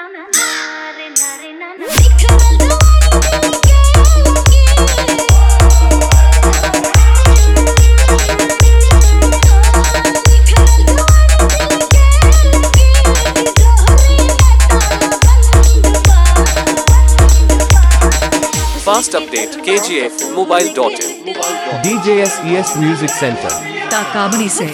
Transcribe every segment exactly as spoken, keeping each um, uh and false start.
Fast update K G F mobile dot in. D J S E S Music Center. ताकाबनी से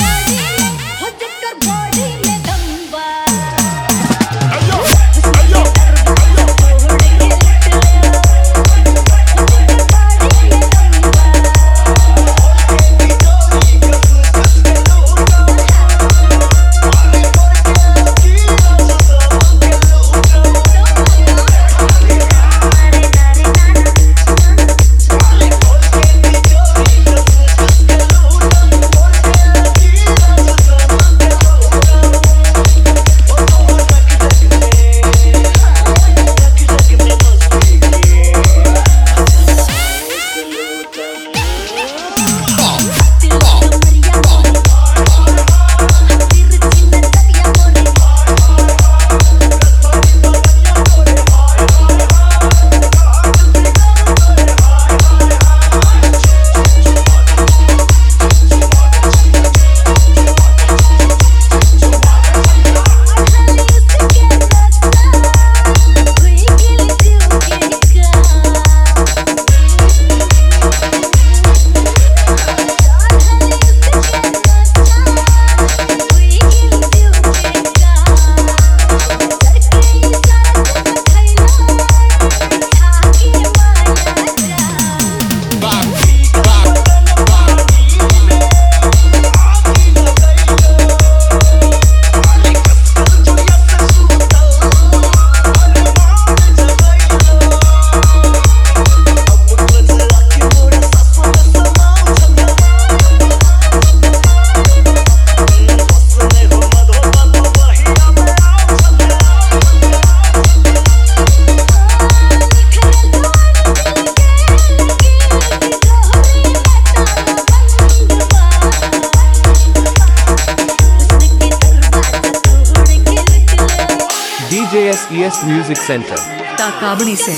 D J S E S Music Center. ताकाबनी से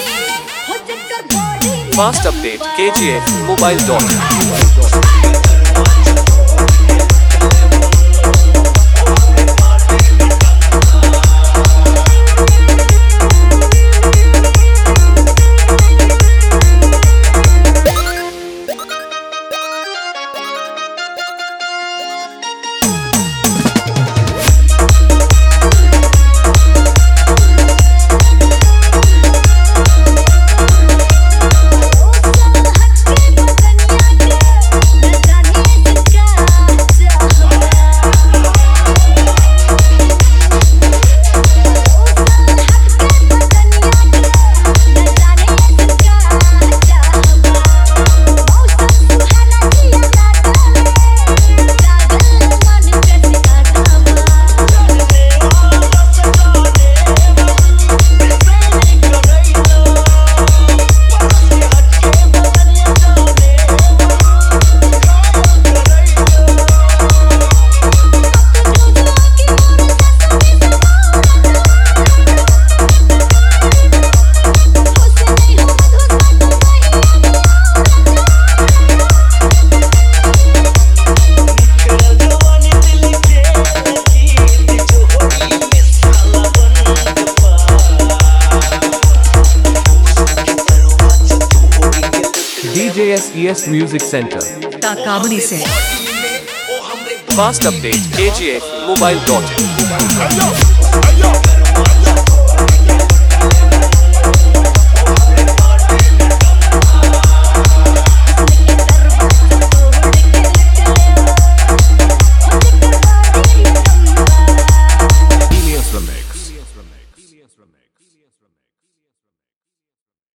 Fast update K G F mobile dot in. D J S E S Music Center. ताकाबनी से Fast update K G F mobile dot in.